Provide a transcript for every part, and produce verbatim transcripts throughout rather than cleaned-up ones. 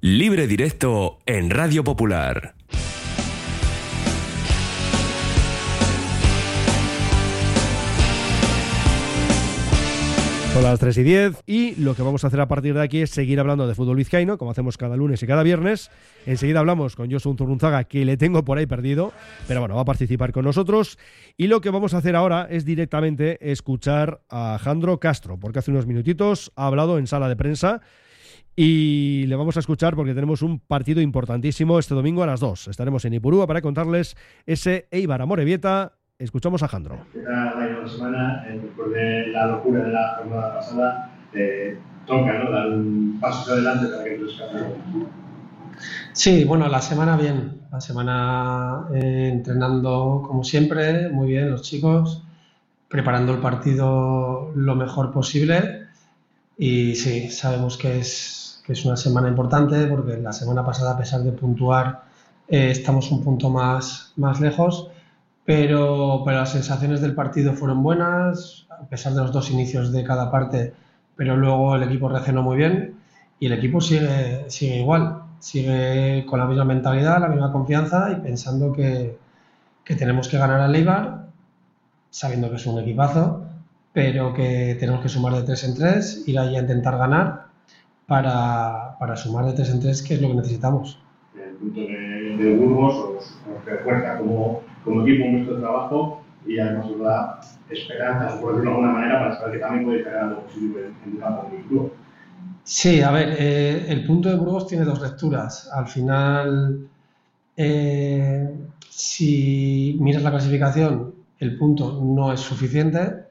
Libre Directo en Radio Popular. Son las tres y diez y lo que vamos a hacer a partir de aquí es seguir hablando de fútbol vizcaíno, como hacemos cada lunes y cada viernes. Enseguida hablamos con Josu Zurrunzaga, que le tengo por ahí perdido, pero bueno, va a participar con nosotros. Y lo que vamos a hacer ahora es directamente escuchar a Jandro Castro, porque hace unos minutitos ha hablado en sala de prensa y le vamos a escuchar porque tenemos un partido importantísimo este domingo a las dos. Estaremos en Ipurúa para contarles ese Eibar Amorebieta. Escuchamos a Jandro. Era la semana, eh, después de la locura de la jornada pasada, eh, toca, ¿no?, dar un paso hacia adelante para que los cambios. Sí, bueno, la semana bien, la semana eh, entrenando como siempre, muy bien los chicos, preparando el partido lo mejor posible y sí, sabemos que es, que es una semana importante porque la semana pasada, a pesar de puntuar, eh, estamos un punto más, más lejos. Pero, pero las sensaciones del partido fueron buenas, a pesar de los dos inicios de cada parte, pero luego el equipo reaccionó muy bien y el equipo sigue, sigue igual, sigue con la misma mentalidad, la misma confianza y pensando que, que tenemos que ganar al Eibar, sabiendo que es un equipazo, pero que tenemos que sumar de tres en tres, ir ahí a intentar ganar para, para sumar de tres en tres, que es lo que necesitamos. El punto de, de Burgos os, os refuerza como, como equipo en nuestro trabajo y además os da esperanza, por decirlo de alguna manera, para saber que también podéis ganar algo positivo en, en el campo del club. Sí, a ver, eh, el punto de Burgos tiene dos lecturas. Al final, eh, si miras la clasificación, el punto no es suficiente,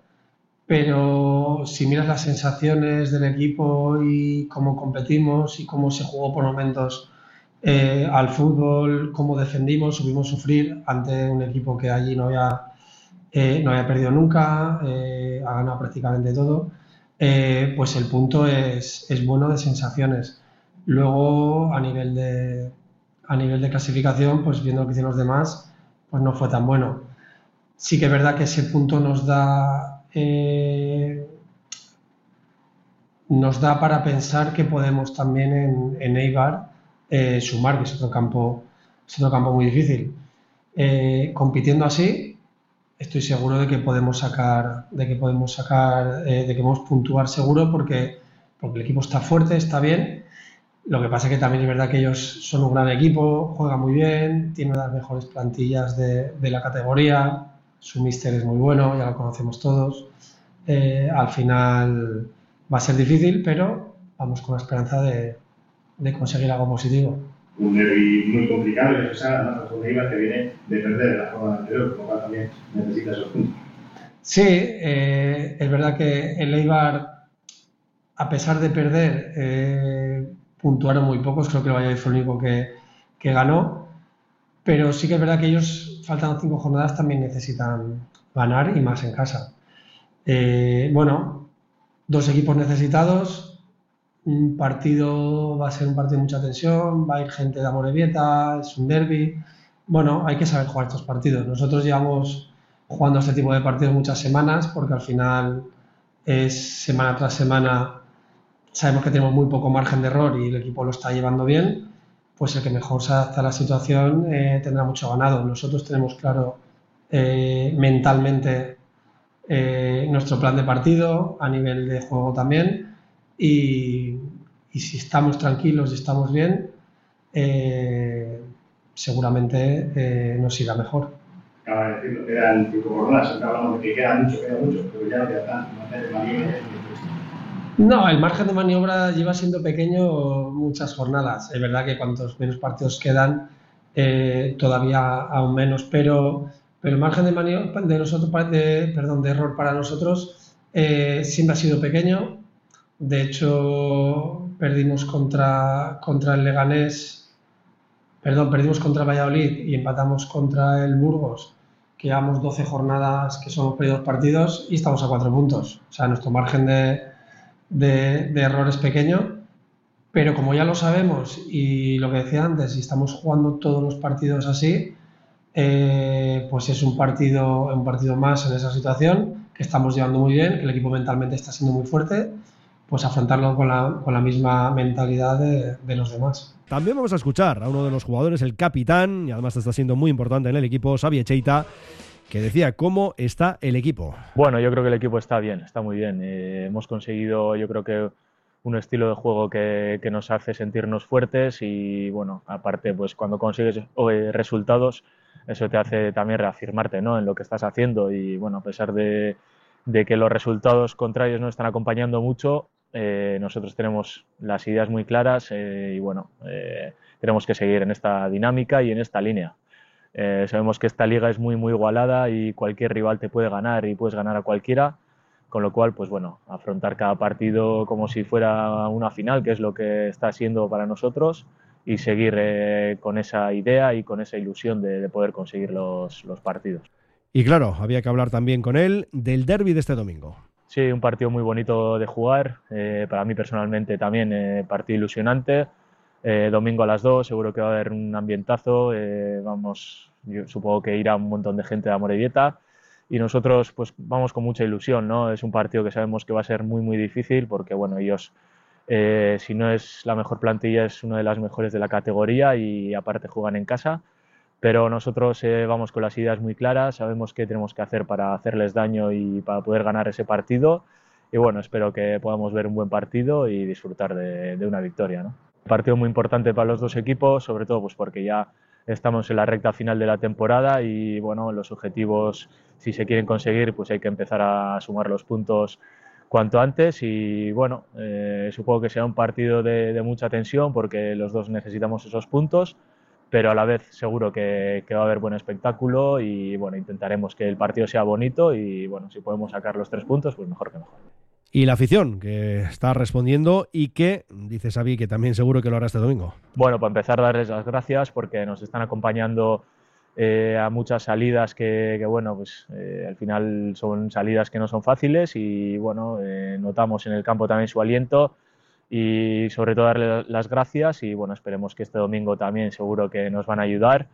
pero si miras las sensaciones del equipo y cómo competimos y cómo se jugó por momentos Eh, al fútbol, cómo defendimos, supimos sufrir ante un equipo que allí no había, eh, no había perdido nunca, eh, ha ganado prácticamente todo, eh, pues el punto es, es bueno de sensaciones. Luego, a nivel de, a nivel de clasificación, pues viendo lo que hicieron los demás, pues no fue tan bueno. Sí que es verdad que ese punto nos da, eh, nos da para pensar que podemos también en, en Eibar Eh, sumar, que es otro campo, es otro campo muy difícil. Eh, compitiendo así, estoy seguro de que podemos sacar, de que podemos sacar, eh, de que podemos puntuar seguro porque, porque el equipo está fuerte, está bien. Lo que pasa es que también es verdad que ellos son un gran equipo, juegan muy bien, tienen las mejores plantillas de, de la categoría, su míster es muy bueno, ya lo conocemos todos. Eh, al final va a ser difícil, pero vamos con la esperanza de de conseguir algo positivo. Un derbi muy complicado y necesario, además con Eibar que viene de perder de la jornada anterior, por lo cual también necesita esos puntos. Sí, eh, es verdad que el Eibar, a pesar de perder, eh, puntuaron muy pocos, creo que el Valladolid fue el único que, que ganó, pero sí que es verdad que ellos, faltan cinco jornadas, también necesitan ganar y más en casa. Eh, bueno, dos equipos necesitados. Un partido va a ser un partido de mucha tensión, va a ir gente de Amorebieta, es un derbi. Bueno, hay que saber jugar estos partidos. Nosotros llevamos jugando este tipo de partidos muchas semanas porque al final es semana tras semana, sabemos que tenemos muy poco margen de error y el equipo lo está llevando bien, pues el que mejor se adapta a la situación eh, tendrá mucho ganado. Nosotros tenemos claro eh, mentalmente eh, nuestro plan de partido, a nivel de juego también. Y, y si estamos tranquilos y estamos bien, eh, seguramente eh, nos irá mejor. Acaba de decirlo, quedan cinco jornadas, siempre hablamos de que queda mucho, queda mucho, pero ya no queda tanto, margen de maniobra. No, el margen de maniobra lleva siendo pequeño muchas jornadas. Es verdad que cuantos menos partidos quedan, eh, todavía aún menos, pero, pero el margen de maniobra de nosotros, de, perdón, de error para nosotros eh, siempre ha sido pequeño. De hecho, perdimos contra, contra el Leganés, perdón, perdimos contra el Valladolid y empatamos contra el Burgos, que llevamos doce jornadas que son perdidos partidos y estamos a cuatro puntos. O sea, nuestro margen de, de, de error es pequeño, pero como ya lo sabemos y lo que decía antes, si estamos jugando todos los partidos así, eh, pues es un partido, un partido más en esa situación, que estamos llevando muy bien, que el equipo mentalmente está siendo muy fuerte. pues afrontarlo con la, con la misma mentalidad de, de los demás. También vamos a escuchar a uno de los jugadores, el capitán, y además está siendo muy importante en el equipo, Xavi Echeita, que decía cómo está el equipo. Bueno, yo creo que el equipo está bien, está muy bien. Eh, hemos conseguido, yo creo que un estilo de juego que, que nos hace sentirnos fuertes y, bueno, aparte, pues cuando consigues eh, resultados, eso te hace también reafirmarte, ¿no?, en lo que estás haciendo y, bueno, a pesar de, de que los resultados contrarios no están acompañando mucho, eh, nosotros tenemos las ideas muy claras eh, y, bueno, eh, tenemos que seguir en esta dinámica y en esta línea. Eh, sabemos que esta liga es muy, muy igualada y cualquier rival te puede ganar y puedes ganar a cualquiera. Con lo cual, pues bueno, afrontar cada partido como si fuera una final, que es lo que está siendo para nosotros, y seguir eh, con esa idea y con esa ilusión de, de poder conseguir los, los partidos. Y claro, había que hablar también con él del derbi de este domingo. Sí, un partido muy bonito de jugar, eh, para mí personalmente también, eh, partido ilusionante. Eh, domingo a las dos, seguro que va a haber un ambientazo, eh, vamos, yo supongo que irá un montón de gente de Amorebieta. Y nosotros pues vamos con mucha ilusión, ¿no? Es un partido que sabemos que va a ser muy muy difícil porque, bueno, ellos, eh, si no es la mejor plantilla, es una de las mejores de la categoría y aparte juegan en casa. Pero nosotros eh, vamos con las ideas muy claras, sabemos qué tenemos que hacer para hacerles daño y para poder ganar ese partido. Y, bueno, espero que podamos ver un buen partido y disfrutar de, de una victoria, ¿no? Un partido muy importante para los dos equipos, sobre todo pues porque ya estamos en la recta final de la temporada y, bueno, los objetivos, si se quieren conseguir, pues hay que empezar a sumar los puntos cuanto antes y, bueno, eh, supongo que será un partido de, de mucha tensión porque los dos necesitamos esos puntos, pero a la vez seguro que, que va a haber buen espectáculo y, bueno, intentaremos que el partido sea bonito y, bueno, si podemos sacar los tres puntos, pues mejor que mejor. Y la afición, que está respondiendo y que, dice Xavi, que también seguro que lo hará este domingo. Bueno, para empezar, darles las gracias porque nos están acompañando eh, a muchas salidas que, que bueno, pues eh, al final son salidas que no son fáciles y, bueno, eh, notamos en el campo también su aliento y sobre todo darles las gracias y, bueno, esperemos que este domingo también seguro que nos van a ayudar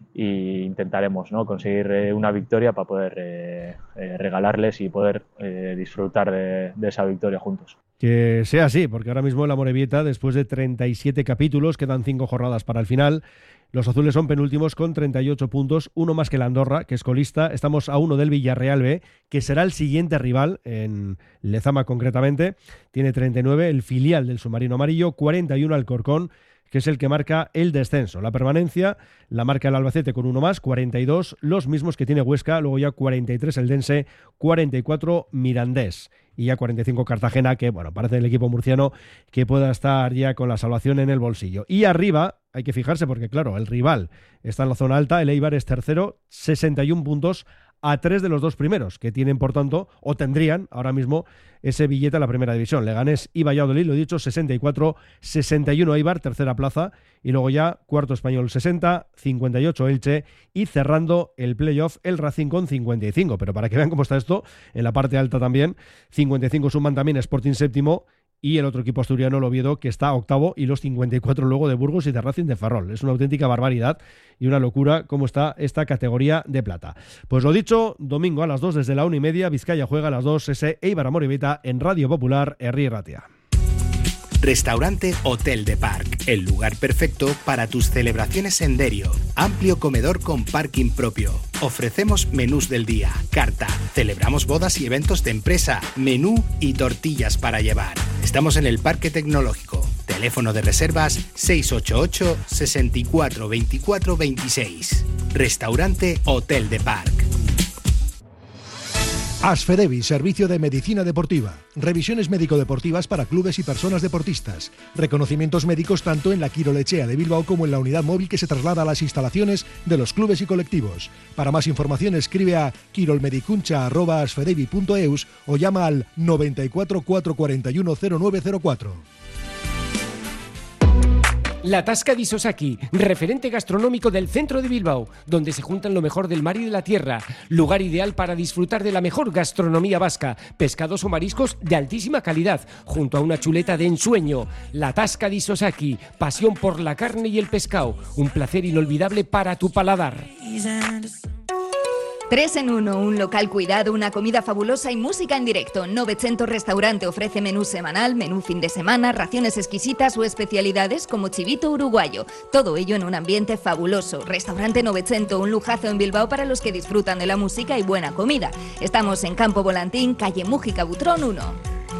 e intentaremos, ¿no?, conseguir eh, una victoria para poder eh, eh, regalarles y poder eh, disfrutar de, de esa victoria juntos. Que sea así, porque ahora mismo el Amorebieta, después de treinta y siete capítulos, quedan cinco jornadas para el final. Los azules son penúltimos con treinta y ocho puntos, uno más que el Andorra, que es colista. Estamos a uno del Villarreal B, que será el siguiente rival, en Lezama concretamente. Tiene treinta y nueve, el filial del submarino amarillo, cuarenta y uno Alcorcón, que es el que marca el descenso. La permanencia la marca el Albacete con uno más, cuarenta y dos, los mismos que tiene Huesca, luego ya cuarenta y tres el Dense, cuarenta y cuatro Mirandés y ya cuarenta y cinco Cartagena, que, bueno, parece el equipo murciano que pueda estar ya con la salvación en el bolsillo. Y arriba hay que fijarse porque, claro, el rival está en la zona alta, el Eibar es tercero, sesenta y uno puntos, a tres de los dos primeros, que tienen, por tanto, o tendrían ahora mismo ese billete a la primera división. Leganés y Valladolid, lo he dicho, sesenta y cuatro, sesenta y uno Eibar, tercera plaza, y luego ya cuarto Español sesenta, cincuenta y ocho Elche, y cerrando el playoff el Racing con cincuenta y cinco. Pero para que vean cómo está esto, en la parte alta también, cincuenta y cinco suman también Sporting séptimo, y el otro equipo asturiano, el Oviedo, que está octavo, y los cincuenta y cuatro luego de Burgos y de Racing de Ferrol. Es una auténtica barbaridad y una locura cómo está esta categoría de plata. Pues lo dicho, domingo a las dos desde la una y media, Vizcaya juega a las dos, ese Eibar Amorebieta en Radio Popular, Herri Ratia. Restaurante Hotel de Parc, el lugar perfecto para tus celebraciones en Derio. Amplio comedor con parking propio. Ofrecemos menús del día, carta. Celebramos bodas y eventos de empresa, menú y tortillas para llevar. Estamos en el Parque Tecnológico. Teléfono de reservas seis ocho ocho, seis cuatro, veinticuatro veintiséis. Restaurante Hotel de Parc. Asfedevi, servicio de medicina deportiva. Revisiones médico-deportivas para clubes y personas deportistas. Reconocimientos médicos tanto en la Quirolechea de Bilbao como en la unidad móvil que se traslada a las instalaciones de los clubes y colectivos. Para más información escribe a quirolmedicuncha arroba asfedevi punto eus o llama al noventa y cuatro, cuatrocientos cuarenta y uno, cero nueve cero cuatro. La Tasca di Sosaki, referente gastronómico del centro de Bilbao, donde se juntan lo mejor del mar y de la tierra. Lugar ideal para disfrutar de la mejor gastronomía vasca, pescados o mariscos de altísima calidad, junto a una chuleta de ensueño. La Tasca di Sosaki, pasión por la carne y el pescado, un placer inolvidable para tu paladar. Tres en uno, un local cuidado, una comida fabulosa y música en directo. Novecento Restaurante ofrece menú semanal, menú fin de semana, raciones exquisitas o especialidades como chivito uruguayo. Todo ello en un ambiente fabuloso. Restaurante Novecento, un lujazo en Bilbao para los que disfrutan de la música y buena comida. Estamos en Campo Volantín, calle Mújica Butrón uno.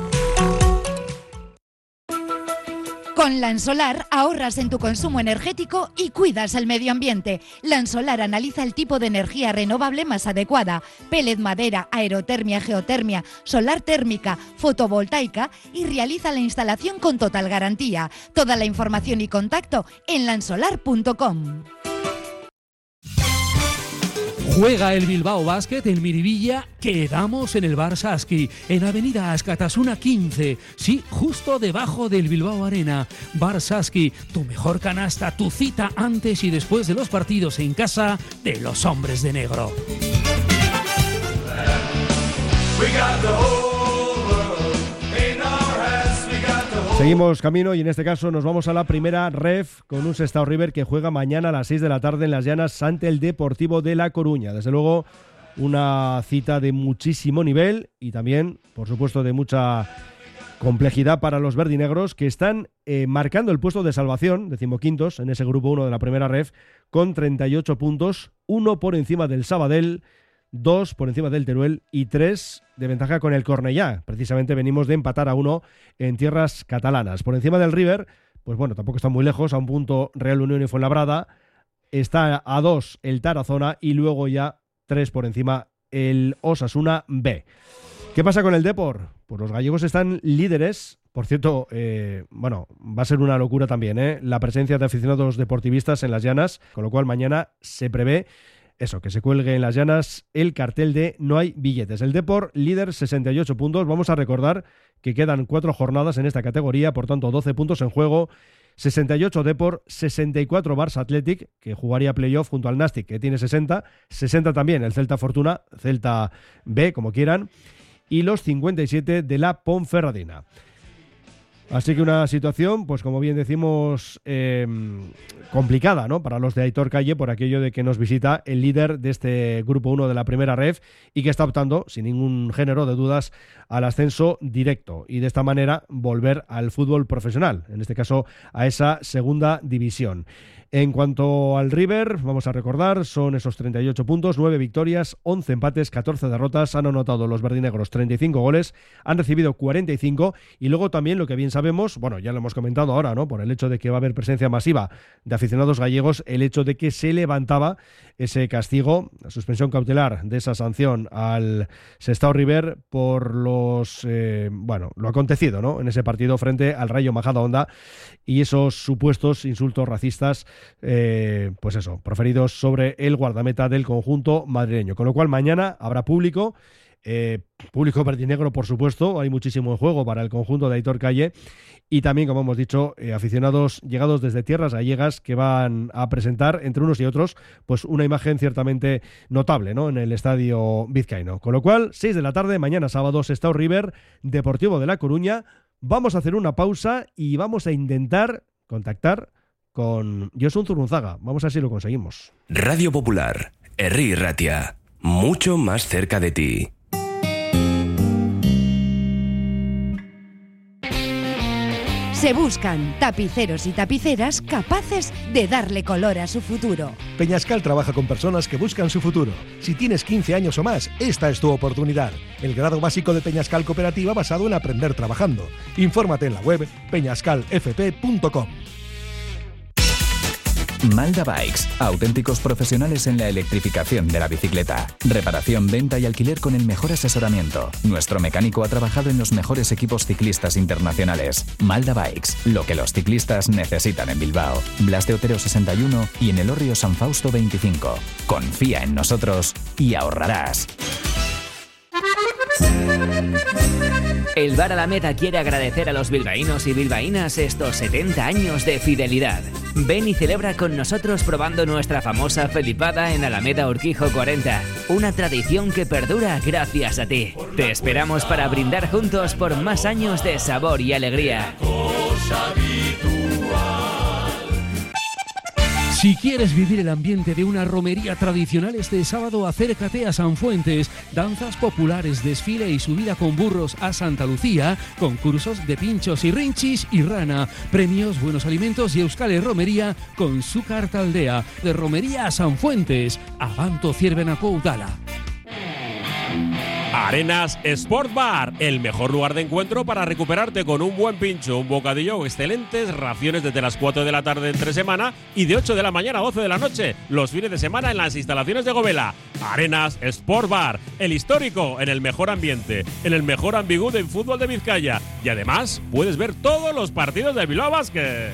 Con Lansolar ahorras en tu consumo energético y cuidas el medio ambiente. Lansolar analiza el tipo de energía renovable más adecuada: pellet, madera, aerotermia, geotermia, solar térmica, fotovoltaica, y realiza la instalación con total garantía. Toda la información y contacto en lansolar punto com. Juega el Bilbao Basket en Miribilla. Quedamos en el Bar Saski, en Avenida Ascatasuna quince. Sí, justo debajo del Bilbao Arena. Bar Saski, tu mejor canasta, tu cita antes y después de los partidos en casa de los hombres de negro. Seguimos camino y en este caso nos vamos a la primera ref con un Sestao River que juega mañana a las seis de la tarde en Las Llanas ante el Deportivo de La Coruña. Desde luego una cita de muchísimo nivel y también, por supuesto, de mucha complejidad para los verdinegros, que están eh, marcando el puesto de salvación, decimoquintos, en ese grupo uno de la primera ref, con treinta y ocho puntos, uno por encima del Sabadell, dos por encima del Teruel y tres de ventaja con el Cornellá. Precisamente venimos de empatar a uno en tierras catalanas. Por encima del River, pues bueno, tampoco está muy lejos, a un punto Real Unión y Fuenlabrada. Está a dos el Tarazona y luego ya tres por encima el Osasuna B. ¿Qué pasa con el Depor? Pues los gallegos están líderes. Por cierto, eh, bueno, va a ser una locura también, ¿eh? La presencia de aficionados deportivistas en Las Llanas, con lo cual mañana se prevé eso, que se cuelgue en Las Llanas el cartel de no hay billetes. El Depor, líder, sesenta y ocho puntos. Vamos a recordar que quedan cuatro jornadas en esta categoría, por tanto doce puntos en juego. sesenta y ocho Depor, sesenta y cuatro Barça Athletic, que jugaría playoff junto al Nastic, que tiene sesenta. sesenta también el Celta Fortuna, Celta B, como quieran. Y los cincuenta y siete de la Ponferradina. Así que una situación, pues como bien decimos, eh, complicada, ¿no? Para los de Aitor Calle, por aquello de que nos visita el líder de este grupo uno de la primera ref y que está optando, sin ningún género de dudas, al ascenso directo y de esta manera volver al fútbol profesional, en este caso a esa segunda división. En cuanto al River, vamos a recordar, son esos treinta y ocho puntos, nueve victorias, once empates, catorce derrotas, han anotado los verdinegros treinta y cinco goles, han recibido cuarenta y cinco y luego también lo que bien sabemos, bueno, ya lo hemos comentado ahora, ¿no? Por el hecho de que va a haber presencia masiva de aficionados gallegos, el hecho de que se levantaba ese castigo, la suspensión cautelar de esa sanción al Sestao River por los, eh, bueno, lo acontecido, ¿no? En ese partido frente al Rayo Majadahonda y esos supuestos insultos racistas, eh, pues eso, proferidos sobre el guardameta del conjunto madrileño. Con lo cual mañana habrá público, eh, público verdinegro por supuesto, hay muchísimo en juego para el conjunto de Aitor Calle y también, como hemos dicho, eh, aficionados llegados desde tierras gallegas que van a presentar entre unos y otros pues una imagen ciertamente notable, ¿no? En el estadio vizcaíno. Con lo cual, seis de la tarde, mañana sábado, Sestao River, Deportivo de La Coruña. Vamos a hacer una pausa y vamos a intentar contactar con Josun Zurunzaga. Vamos a ver si lo conseguimos. Radio Popular, Herri Ratia, mucho más cerca de ti. Se buscan tapiceros y tapiceras capaces de darle color a su futuro. Peñascal trabaja con personas que buscan su futuro. Si tienes quince años o más, esta es tu oportunidad. El grado básico de Peñascal Cooperativa basado en aprender trabajando. Infórmate en la web peñascal f p punto com. Malda Bikes, auténticos profesionales en la electrificación de la bicicleta. Reparación, venta y alquiler con el mejor asesoramiento. Nuestro mecánico ha trabajado en los mejores equipos ciclistas internacionales. Malda Bikes, lo que los ciclistas necesitan en Bilbao. Blas de Otero sesenta y uno y en Elorrio San Fausto veinticinco. Confía en nosotros y ahorrarás. El Bar Alameda quiere agradecer a los bilbaínos y bilbaínas estos setenta años de fidelidad. Ven y celebra con nosotros probando nuestra famosa felipada en Alameda Urquijo cuarenta. Una tradición que perdura gracias a ti. Te esperamos para brindar juntos por más años de sabor y alegría. Si quieres vivir el ambiente de una romería tradicional este sábado, acércate a Sanfuentes. Danzas populares, desfile y subida con burros a Santa Lucía, concursos de pinchos y rinchis y rana, premios, buenos alimentos y Euskal Romería con su carta aldea. De romería a Sanfuentes, Abanto Ciervenaco Udala. Arenas Sport Bar, el mejor lugar de encuentro para recuperarte con un buen pincho, un bocadillo, excelentes raciones desde las cuatro de la tarde entre semana y de ocho de la mañana a doce de la noche, los fines de semana en las instalaciones de Govela. Arenas Sport Bar, el histórico, en el mejor ambiente, en el mejor ambigú del fútbol de Vizcaya. Y además puedes ver todos los partidos del Bilbao Basket.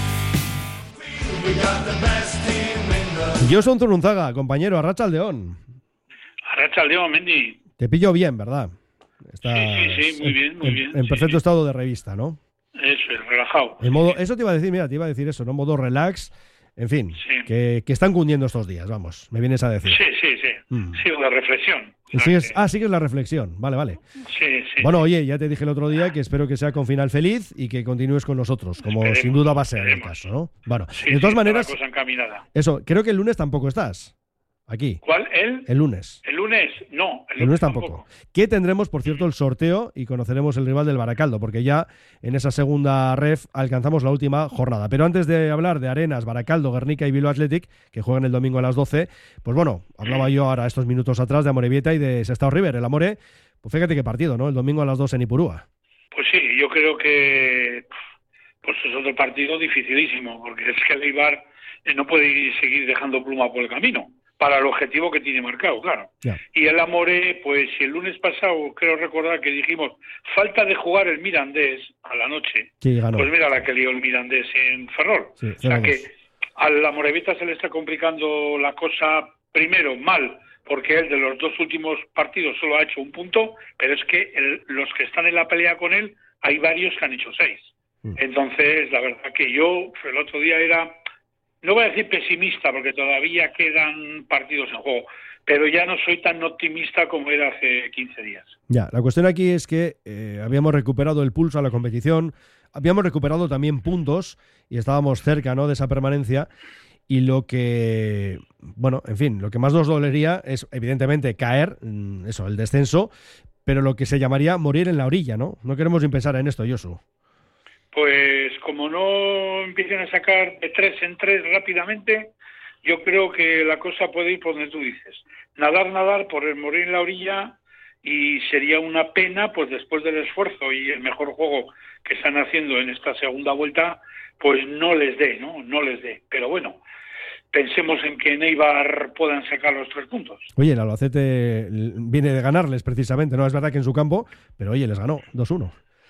Yo soy un Zurunzaga, compañero, Arratsaldeon. Arratsaldeon, Mendy. Te pillo bien, ¿verdad? Estás sí, sí, sí, muy bien, muy en, bien. En sí, perfecto sí. estado de revista, ¿no? Eso es, relajado. En modo, eso te iba a decir, mira, te iba a decir eso, ¿no? Modo relax, en fin, sí. que, que están cundiendo estos días, vamos, me vienes a decir. Sí, sí, sí. Mm. Sí, la reflexión. ¿Sigues? Ah, sigues la reflexión, vale, vale. Sí, sí. Bueno, oye, ya te dije el otro día que espero que sea con final feliz y que continúes con nosotros, como esperemos, sin duda va a ser esperemos. el caso, ¿no? Bueno, Sí, de todas sí, maneras, cosa encaminada. eso, creo que el lunes tampoco estás, aquí. ¿Cuál? ¿El? El lunes. El lunes, no. El lunes tampoco. Que tendremos, por cierto, el sorteo y conoceremos el rival del Baracaldo, porque ya en esa segunda ref alcanzamos la última jornada. Pero antes de hablar de Arenas, Baracaldo, Guernica y Bilbao Athletic, que juegan el domingo a las doce, pues bueno, hablaba yo ahora estos minutos atrás de Amorebieta y de Sestao River. El Amore, pues fíjate qué partido, ¿no? El domingo a las doce en Ipurúa. Pues sí, yo creo que pues es otro partido dificilísimo, porque es que el Eibar eh, no puede seguir dejando pluma por el camino, para el objetivo que tiene marcado, claro. Ya. Y el Amore, pues si el lunes pasado, creo recordar que dijimos, falta de jugar el Mirandés a la noche, Sí, ganó. pues mira la que lió el Mirandés en Ferrol. Sí, O sea que al Amorebieta se le está complicando la cosa, primero, mal, porque él de los dos últimos partidos solo ha hecho un punto, pero es que el, los que están en la pelea con él, hay varios que han hecho seis. Mm. Entonces, la verdad que yo el otro día era, no voy a decir pesimista, porque todavía quedan partidos en juego, pero ya no soy tan optimista como era hace quince días. Ya, la cuestión aquí es que eh, habíamos recuperado el pulso a la competición, habíamos recuperado también puntos y estábamos cerca, ¿no?, de esa permanencia. Y lo que, bueno, en fin, lo que más nos dolería es, evidentemente, caer, eso, el descenso, pero lo que se llamaría morir en la orilla, ¿no? No queremos ni pensar en esto, Josu. Pues como no empiecen a sacar de tres en tres rápidamente, yo creo que la cosa puede ir por donde tú dices. Nadar, nadar por el morir en la orilla, y sería una pena, pues después del esfuerzo y el mejor juego que están haciendo en esta segunda vuelta, pues no les dé, ¿no? No les dé. Pero bueno, pensemos en que en Eibar puedan sacar los tres puntos. Oye, el Albacete viene de ganarles precisamente, ¿no? Es verdad que en su campo, pero oye, les ganó dos uno.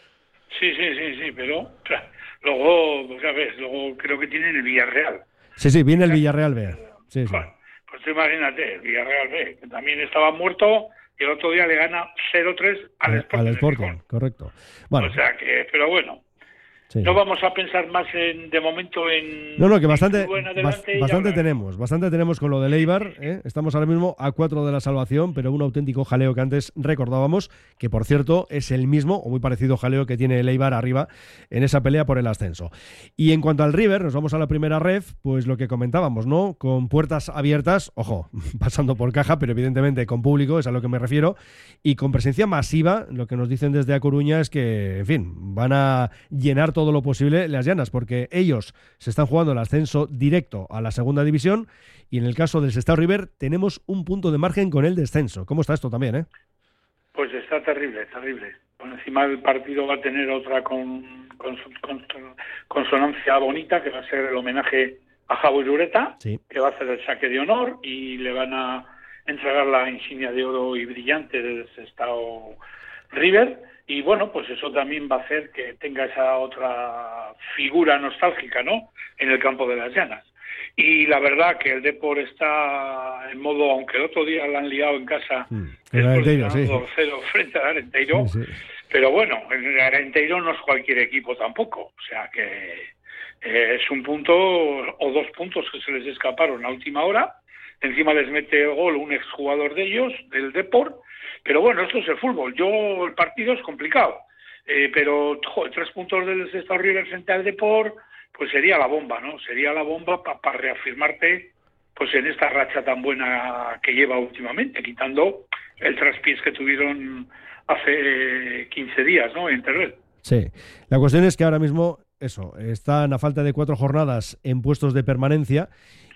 Sí, sí, sí, sí, pero claro, luego, pues ya ves, luego creo que tienen el Villarreal. Sí, sí, viene el Villarreal B. Sí, sí. Bueno, pues tú imagínate, el Villarreal B, que también estaba muerto y el otro día le gana cero tres al Sporting. Al Sporting, correcto. Bueno, o sea que, pero bueno. sí. No vamos a pensar más en, de momento en... No, no, que bastante, en adelante bas, y bastante ya tenemos, bastante tenemos con lo del Eibar, ¿eh? Estamos ahora mismo a cuatro de la salvación, pero un auténtico jaleo que antes recordábamos, que por cierto es el mismo o muy parecido jaleo que tiene el Eibar arriba en esa pelea por el ascenso. Y en cuanto al River, nos vamos a la primera ref, pues lo que comentábamos, ¿no? Con puertas abiertas, ojo, pasando por caja, pero evidentemente con público, es a lo que me refiero, y con presencia masiva. Lo que nos dicen desde A Coruña es que, en fin, van a llenar todo lo posible las llanas, porque ellos se están jugando el ascenso directo a la segunda división y en el caso del Sestao River tenemos un punto de margen con el descenso. ¿Cómo está esto también, eh? Pues está terrible, terrible. Por encima el partido va a tener otra con, con, con, consonancia bonita, que va a ser el homenaje a Javo Irureta, sí, que va a hacer el saque de honor y le van a entregar la insignia de oro y brillante del Sestao River. Y bueno, pues eso también va a hacer que tenga esa otra figura nostálgica, ¿no?, en el campo de las llanas. Y la verdad que el Depor está en modo, aunque el otro día la han liado en casa, mm, el Arenteiro, sí, dos cero frente al Arenteiro, sí, sí. Pero bueno, el Arenteiro no es cualquier equipo tampoco, o sea que eh, es un punto o dos puntos que se les escaparon a última hora. Encima les mete el gol un exjugador de ellos, del Depor. Pero bueno, esto es el fútbol. Yo, el partido es complicado. Eh, pero, joder, tres puntos del Sestao River frente al Depor, pues sería la bomba, ¿no? Sería la bomba para pa reafirmarte pues en esta racha tan buena que lleva últimamente, quitando el traspiés que tuvieron hace quince días, ¿no? En Teruel. Sí, la cuestión es que ahora mismo, eso, están a falta de cuatro jornadas en puestos de permanencia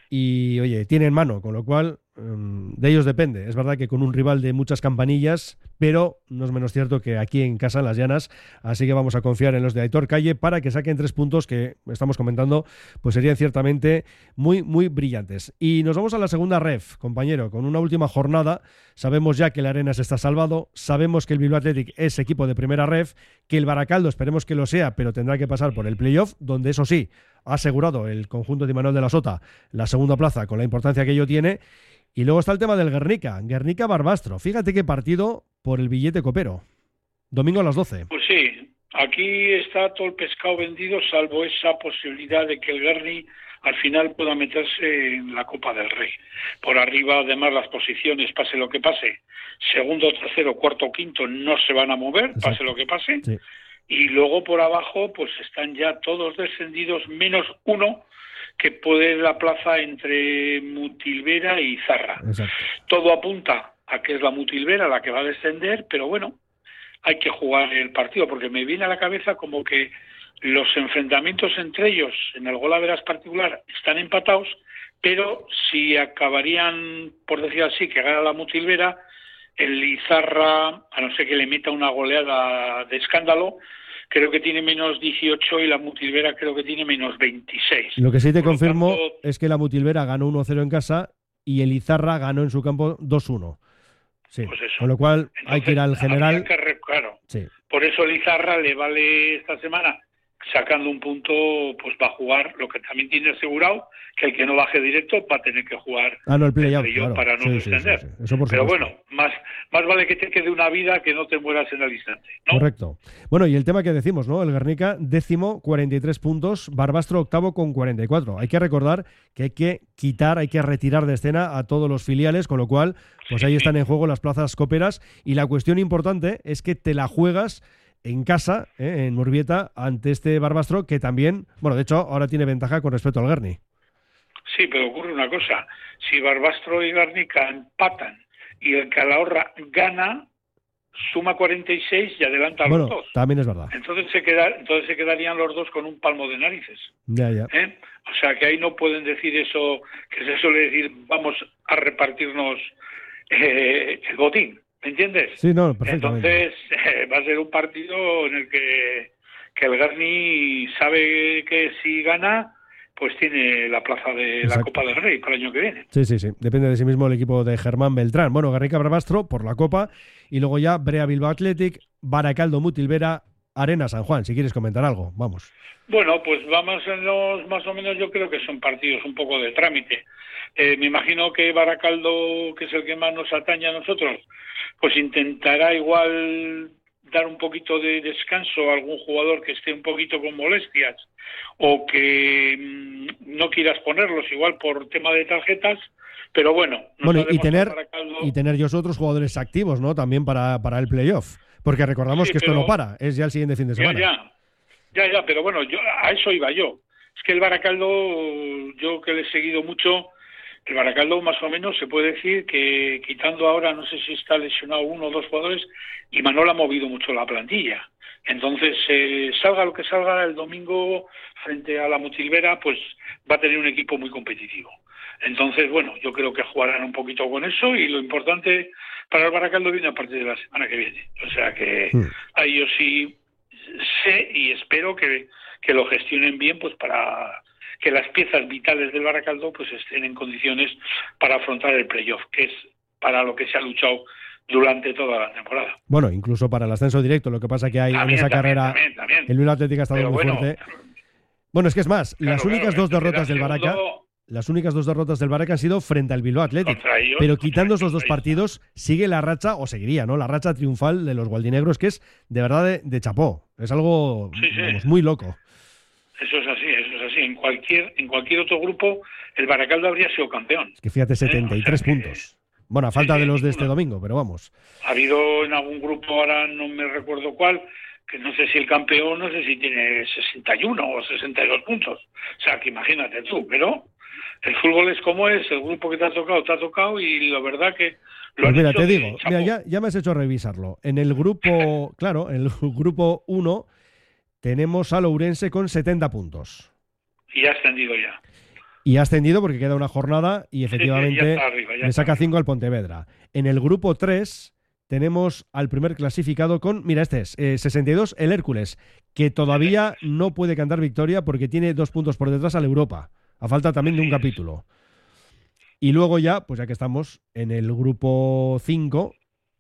y, oye, tienen mano, con lo cual um, de ellos depende. Es verdad que con un rival de muchas campanillas, pero no es menos cierto que aquí en casa, en Las Llanas, así que vamos a confiar en los de Aitor Calle para que saquen tres puntos que, estamos comentando, pues serían ciertamente muy, muy brillantes. Y nos vamos a la segunda ref, compañero, con una última jornada. Sabemos ya que el Arenas está salvado, sabemos que el Bilbao Athletic es equipo de primera ref, que el Baracaldo esperemos que lo sea, pero tendrá que pasar por el playoff, donde eso sí, ha asegurado el conjunto de Imanol de la Sota la segunda plaza con la importancia que ello tiene. Y luego está el tema del Guernica, Guernica-Barbastro. Fíjate qué partido por el billete copero. Domingo a las doce. Pues sí, aquí está todo el pescado vendido, salvo esa posibilidad de que el Guerni al final pueda meterse en la Copa del Rey. Por arriba, además, las posiciones, pase lo que pase, segundo, tercero, cuarto, quinto, no se van a mover, Exacto. pase lo que pase. Sí. Y luego por abajo, pues están ya todos descendidos, menos uno, que puede la plaza entre Mutilvera y Zarra. Exacto. Todo apunta a que es la Mutilvera la que va a descender, pero bueno, hay que jugar el partido, porque me viene a la cabeza como que los enfrentamientos entre ellos en el gol a veras particular están empatados, pero si acabarían, por decir así, que gana la Mutilvera, el Izarra, a no ser que le meta una goleada de escándalo, creo que tiene menos dieciocho y la Mutilvera creo que tiene menos veintiséis. Lo que sí te Por confirmo tanto, es que la Mutilvera ganó uno cero en casa y el Izarra ganó en su campo dos uno. Sí. Pues eso. Con lo cual Entonces, hay que ir al general. Que, claro. Sí. Por eso el Izarra le vale esta semana, sacando un punto, pues va a jugar lo que también tiene asegurado, que el que no baje directo va a tener que jugar ah, no, el play-out, play claro. para no sí, descender. Sí, sí, sí. Eso por Pero supuesto. bueno, más, más vale que te quede una vida que no te mueras en el instante, ¿no? Correcto. Bueno, y el tema que decimos, ¿no? El Guernica, décimo, cuarenta y tres puntos, Barbastro octavo con cuarenta y cuatro. Hay que recordar que hay que quitar, hay que retirar de escena a todos los filiales, con lo cual, pues sí, ahí sí. están en juego las plazas coperas, y la cuestión importante es que te la juegas en casa, ¿eh? en Murvieta, ante este Barbastro, que también, bueno, de hecho, ahora tiene ventaja con respecto al Guerni. Sí, pero ocurre una cosa. Si Barbastro y Guernica empatan y el Calahorra gana, suma cuarenta y seis y adelanta a bueno, los dos. También es verdad. Entonces se, queda, entonces se quedarían los dos con un palmo de narices. Ya, ya. ¿Eh? O sea, que ahí no pueden decir eso, que se suele decir, vamos a repartirnos eh, el botín. ¿Me entiendes? Sí, no, perfectamente. Entonces eh, va a ser un partido en el que, que el Guerni sabe que si gana, pues tiene la plaza de Exacto. la Copa del Rey para el año que viene. Sí, sí, sí. Depende de sí mismo el equipo de Germán Beltrán. Bueno, Guernica Barbastro por la Copa y luego ya Brea Bilbao Athletic, Baracaldo Mutilvera, Arena San Juan. Si quieres comentar algo, vamos. Bueno, pues vamos en los, más o menos yo creo que son partidos un poco de trámite. Eh, me imagino que Baracaldo, que es el que más nos atañe a nosotros, pues intentará igual dar un poquito de descanso a algún jugador que esté un poquito con molestias o que mmm, no quieras ponerlos igual por tema de tarjetas, pero bueno. Bueno, y tener, y tener yo otros jugadores activos, ¿no? También para, para el playoff, porque recordamos sí, que esto pero, no para, es ya el siguiente fin de semana. Ya, ya, ya, ya, pero bueno, yo a eso iba yo. Es que el Baracaldo, yo que le he seguido mucho, el Baracaldo más o menos se puede decir que quitando ahora, no sé si está lesionado uno o dos jugadores, y Manol ha movido mucho la plantilla. Entonces, eh, salga lo que salga el domingo frente a la Mutilvera, pues va a tener un equipo muy competitivo. Entonces, bueno, yo creo que jugarán un poquito con eso y lo importante para el Baracaldo viene a partir de la semana que viene. O sea que mm. ahí yo sí sé y espero que, que lo gestionen bien, pues para que las piezas vitales del Baracaldo pues estén en condiciones para afrontar el playoff, que es para lo que se ha luchado durante toda la temporada. Bueno, incluso para el ascenso directo, lo que pasa que hay también, en esa también, carrera también, también. el Bilbao Athletic ha estado Pero muy bueno, fuerte. Bueno, es que es más, claro, las únicas claro, dos derrotas del Baraca, segundo... las únicas dos derrotas del Baraca han sido frente al Bilbao Athletic. Ellos, pero quitando esos dos partidos, sigue la racha, o seguiría, ¿no? La racha triunfal de los gualdinegros, que es de verdad de, de chapó. Es algo sí, sí. Vamos, muy loco. Eso es así, eso es así. En cualquier, en cualquier otro grupo, el Baracaldo habría sido campeón. Es que fíjate, setenta y tres ¿Eh? O sea puntos. Que... Bueno, a falta sí, de los sí, de este domingo, pero vamos. Ha habido en algún grupo, ahora no me recuerdo cuál, que no sé si el campeón, no sé si tiene sesenta y uno o sesenta y dos puntos. O sea, que imagínate tú, pero el fútbol es como es, el grupo que te ha tocado, te ha tocado, y la verdad que... Lo pues mira, hecho te de digo, mira, ya, ya me has hecho revisarlo. En el grupo, claro, en el grupo uno tenemos a Ourense con setenta puntos. Y ha ascendido ya. Y ha ascendido porque queda una jornada y efectivamente Sí, sí, ya está arriba, ya le está saca cinco al Pontevedra. En el grupo tres tenemos al primer clasificado con, mira, este es, eh, sesenta y dos, el Hércules, que todavía no puede cantar victoria porque tiene dos puntos por detrás al Europa, a falta también de un capítulo. Y luego ya, pues ya que estamos en el grupo cinco,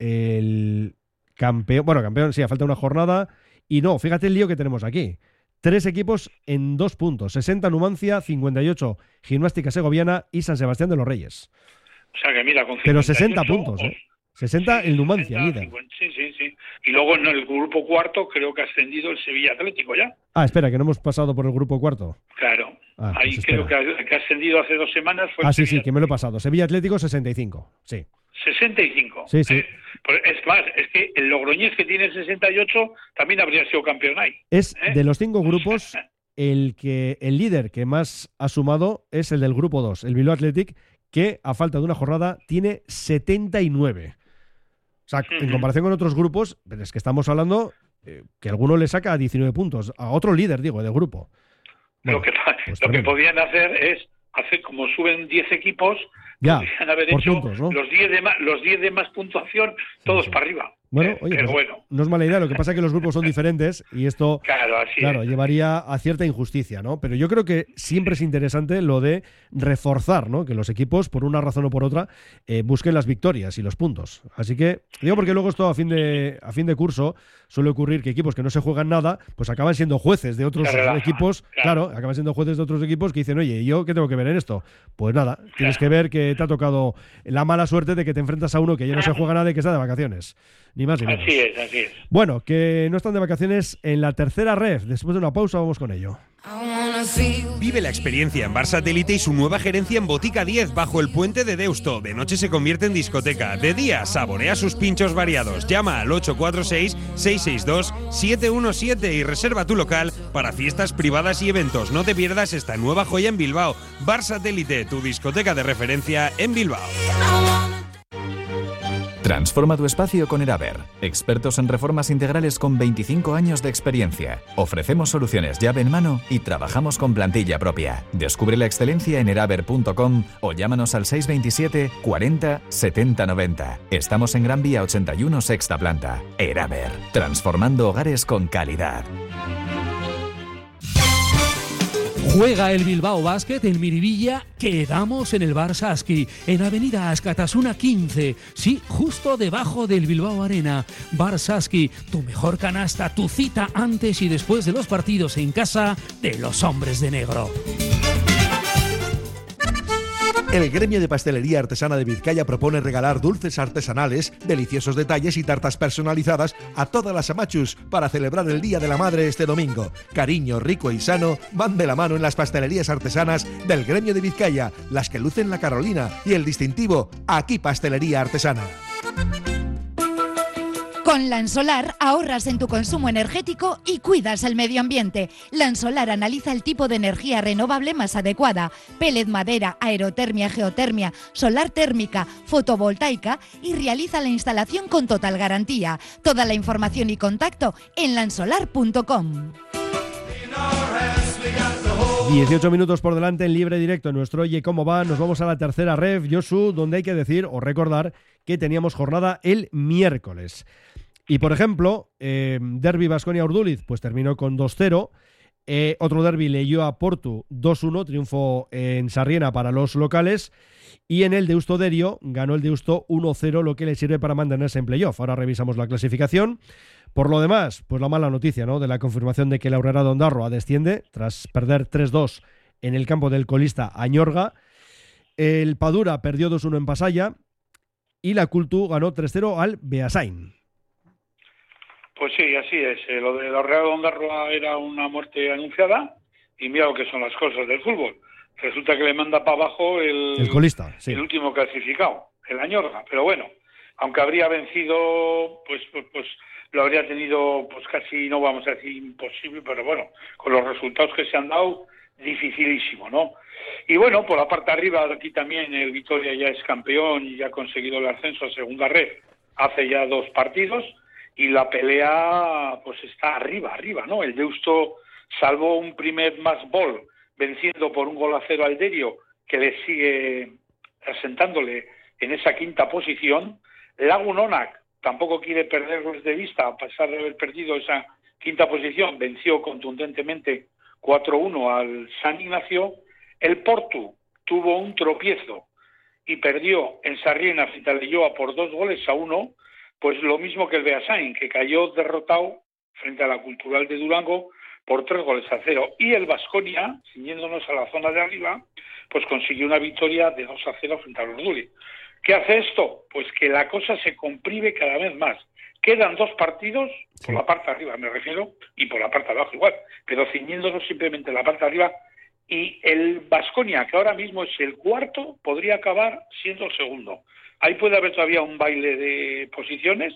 el campeón, bueno, campeón, sí, a falta de una jornada, y no, fíjate el lío que tenemos aquí. Tres equipos en dos puntos, sesenta Numancia, cincuenta y ocho Gimnástica Segoviana y San Sebastián de los Reyes. O sea que mira, con Pero cincuenta y ocho, sesenta puntos, ¿eh? sesenta el Numancia, sesenta, líder. cincuenta, sí, sí, sí. Y luego en el grupo cuarto creo que ha ascendido el Sevilla Atlético ya. Ah, espera, que no hemos pasado por el grupo cuarto. Claro. Ah, Ahí pues creo que ha, que ha ascendido hace dos semanas. Fue Ah, el sí, Sevilla sí, que me lo he pasado. Sevilla Atlético, sesenta y cinco, sí. sesenta y cinco. Sí, sí. ¿eh? Pues es más, es que el Logroñés, que tiene sesenta y ocho, también habría sido campeón ahí. Es ¿eh? de los cinco grupos, el que el líder que más ha sumado es el del grupo dos, el Bilbao Athletic, que a falta de una jornada tiene setenta y nueve. O sea, en comparación con otros grupos, es que estamos hablando eh, que alguno le saca diecinueve puntos, a otro líder, digo, del grupo. Bueno, lo que, pues lo que tremendo. podían hacer es, hacer como suben diez equipos, Ya, podrían haber por hecho puntos, ¿no? los diez de más, los diez de más puntuación, todos sí. para arriba. Bueno, Eh, oye, pero pues, bueno, no es mala idea, lo que pasa es que los grupos son diferentes y esto, claro, así claro, es. llevaría a cierta injusticia, ¿no? Pero yo creo que siempre es interesante lo de reforzar, ¿no? Que los equipos, por una razón o por otra, eh, busquen las victorias y los puntos. Así que, digo porque luego esto a fin de, a fin de curso suele ocurrir que equipos que no se juegan nada, pues acaban siendo jueces de otros Se relaja, equipos, claro. claro, acaban siendo jueces de otros equipos que dicen, oye, ¿y yo qué tengo que ver en esto? Pues nada, tienes que ver que te ha tocado la mala suerte de que te enfrentas a uno que ya no se juega nada y que está de vacaciones. Ni más ni menos. Así es, así es. Bueno, que no están de vacaciones en la tercera ref. Después de una pausa vamos con ello. Vive la experiencia en Bar Satélite y su nueva gerencia en Botica diez bajo el puente de Deusto. De noche se convierte en discoteca. De día saborea sus pinchos variados. Llama al ocho cuatro seis, seis seis dos, siete uno siete y reserva tu local para fiestas privadas y eventos. No te pierdas esta nueva joya en Bilbao. Bar Satélite, tu discoteca de referencia en Bilbao. Transforma tu espacio con Eraber, expertos en reformas integrales con veinticinco años de experiencia. Ofrecemos soluciones llave en mano y trabajamos con plantilla propia. Descubre la excelencia en eraber punto com o llámanos al seis dos siete, cuarenta, setenta, noventa. Estamos en Gran Vía ochenta y uno, sexta planta. Eraber, transformando hogares con calidad. Juega el Bilbao Basket en Miribilla, quedamos en el Barça Aski, en Avenida Ascatasuna quince, sí, justo debajo del Bilbao Arena. Barça Aski, tu mejor canasta, tu cita antes y después de los partidos en casa de los hombres de negro. El Gremio de Pastelería Artesana de Vizcaya propone regalar dulces artesanales, deliciosos detalles y tartas personalizadas a todas las amachus para celebrar el Día de la Madre este domingo. Cariño rico y sano van de la mano en las pastelerías artesanas del Gremio de Vizcaya, las que lucen la Carolina y el distintivo Aquí Pastelería Artesana. Con Lansolar ahorras en tu consumo energético y cuidas el medio ambiente. Lansolar analiza el tipo de energía renovable más adecuada: pellet, madera, aerotermia, geotermia, solar térmica, fotovoltaica, y realiza la instalación con total garantía. Toda la información y contacto en lansolar punto com. dieciocho minutos por delante en libre directo en nuestro Oye Cómo Va. Nos vamos a la tercera ref, Josu, donde hay que decir o recordar que teníamos jornada el miércoles. Y por ejemplo, eh, Derbi Baskonia-Urduliz pues terminó con dos cero. Eh, otro derbi leyó a Portu dos uno, triunfo en Sarriena para los locales. Y en el Deusto Derio ganó el Deusto uno cero, lo que le sirve para mantenerse en playoff. Ahora revisamos la clasificación. Por lo demás, pues la mala noticia, ¿no?, de la confirmación de que la Aurrera de Ondarroa desciende tras perder tres dos en el campo del colista Añorga. El Padura perdió dos uno en Pasaya y la Cultu ganó tres cero al Beasain. Pues sí, así es. Eh, lo de la Real de Ondarroa era una muerte anunciada y mira lo que son las cosas del fútbol. Resulta que le manda para abajo el, el colista, sí. el último clasificado, el Añorga. Pero bueno, aunque habría vencido, pues, pues, pues lo habría tenido, pues casi, no vamos a decir imposible, pero bueno, con los resultados que se han dado, dificilísimo, ¿no? Y bueno, por la parte de arriba, aquí también el Vitoria ya es campeón y ya ha conseguido el ascenso a segunda red hace ya dos partidos, y la pelea pues está arriba, arriba, ¿no? El Deusto salvó un primer match ball venciendo por un gol a cero al Derio, que le sigue asentándole en esa quinta posición. Lagunonac tampoco quiere perderlos de vista, a pesar de haber perdido esa quinta posición, venció contundentemente cuatro uno al San Ignacio. El Portu tuvo un tropiezo y perdió en Sarriena frente al Leioa por dos goles a uno, pues lo mismo que el Beasain, que cayó derrotado frente a la Cultural de Durango por tres goles a cero. Y el Baskonia, ciñéndonos a la zona de arriba, pues consiguió una victoria de dos a cero frente a los Duli. ¿Qué hace esto? Pues que la cosa se comprime cada vez más. Quedan dos partidos, por la parte de arriba me refiero, y por la parte de abajo igual, pero ciñéndonos simplemente la parte de arriba, y el Baskonia, que ahora mismo es el cuarto, podría acabar siendo el segundo. Ahí puede haber todavía un baile de posiciones.